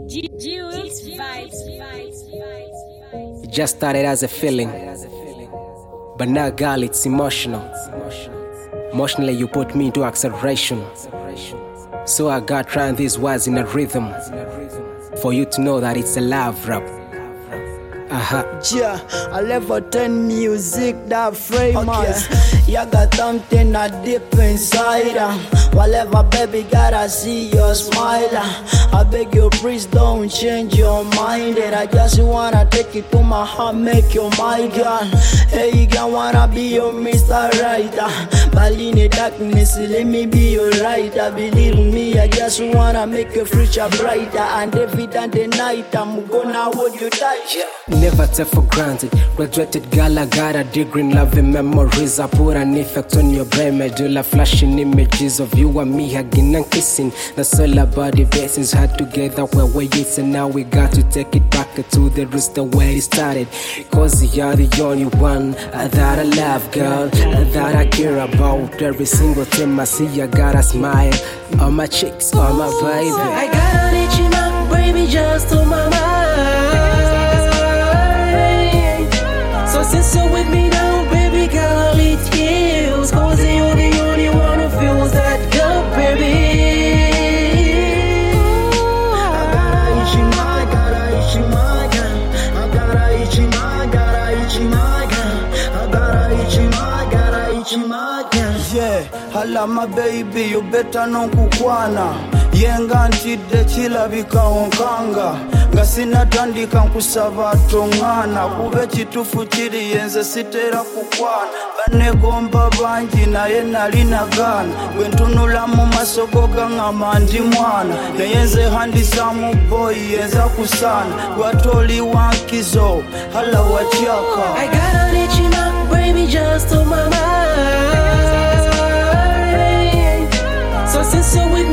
Jules vibes. It just started as a feeling, but now, girl, it's emotional. Emotionally, you put me into acceleration. So I got trying these words in a rhythm for you to know that it's a love rap. Yeah, I level 10 music that famous. You got something that deep inside. Whatever, baby, gotta see your smile. I beg you, please don't change your mind. I just wanna take it to my heart, make you my girl. Hey, you gonna wanna be your Mr. Writer. But in the darkness, let me be your writer. Believe me, I just wanna make your future brighter. And every day and night, I'm gonna hold you tight. Never take for granted. Graduated girl, I got a degree in love and memories. I put an effect on your brain, medulla, flashing images of you and me hugging and kissing. That's all about the basics. Had together where we used, and now we got to take it back to the roots, the way it started. Cause you're the only one that I love, girl, that I care about. Every single time I see you, got a smile on my cheeks, on my baby. I gotta let you know, baby, just on my mind. So since you're with me now, baby girl, it feels. Cause you're the only one who feels that girl, baby. I gotta itchy my, gotta itchy my girl. I gotta itchy my, gotta itchy my girl. I gotta itchy my, gotta itchy my girl. Yeah, hala my baby, you better no kukwana. Yenga ntide chilabika onkanga. Ngasina tandika nkusaba tongana. Kube chitufu chiri yenze sitera kukwana. Banegomba banji na yena lina gana. Wentunula mu masogo gangama ndi mwana. Yenze handisa mu boy yenza kusana. Watoli wankizo, hala wachaka. I gotta let you know, baby, just on my mind. So since you're with